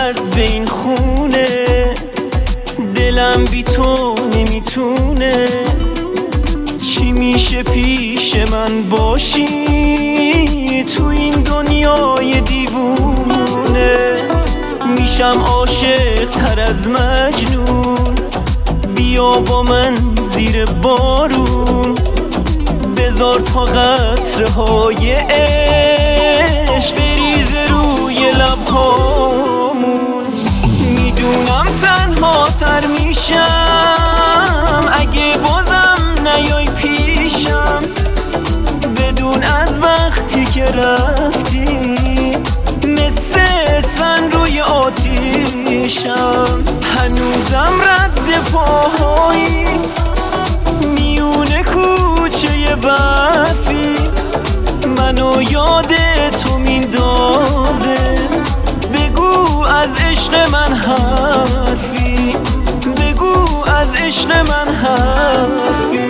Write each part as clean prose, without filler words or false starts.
کرد به این خونه، دلم بی تو نمیتونه. چی میشه پیش من باشی تو این دنیای دیوونه؟ میشم عاشق تر از مجنون، بیا با من زیر بارون، بذار تا قطره های عشق بریزه روی لبهامون. میدونم تنها تر میشم اگه بازم نیای پیشم، بدون از وقتی که رفتی مثل اسفن روی آتیشم. هنوزم رد پاهایی میونه کوچه برفی، منو یاد تو میندازه. بگو از عشق من حرفی، بگو از عشق من حرفی.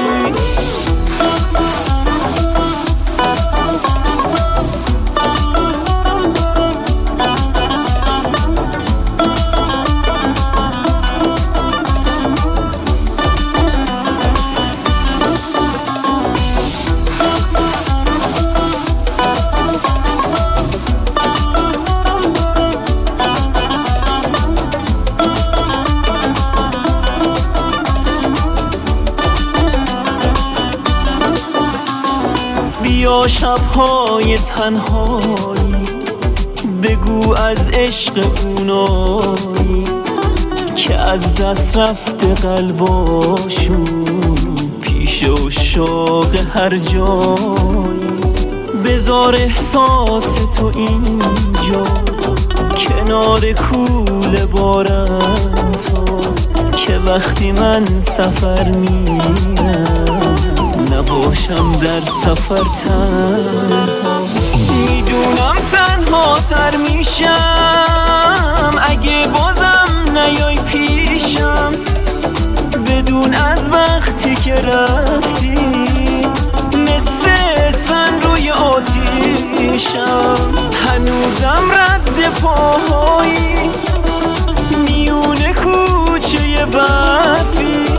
بیا شب‌های تنهایی، بگو از عشق اونایی که از دست رفته قلباشون پیش عشاق هر جایی. بذار احساس تو اینجا کنار کوله بارم تو، که وقتی من سفر میرم نباشم در سفر تنها. میدونم تنها تر میشم اگه بازم نیای پیشم، بدون از وقتی که رفتی مثل اسفن روی آتیشم. هنوزم رد پاهایی میونه کوچه برفی،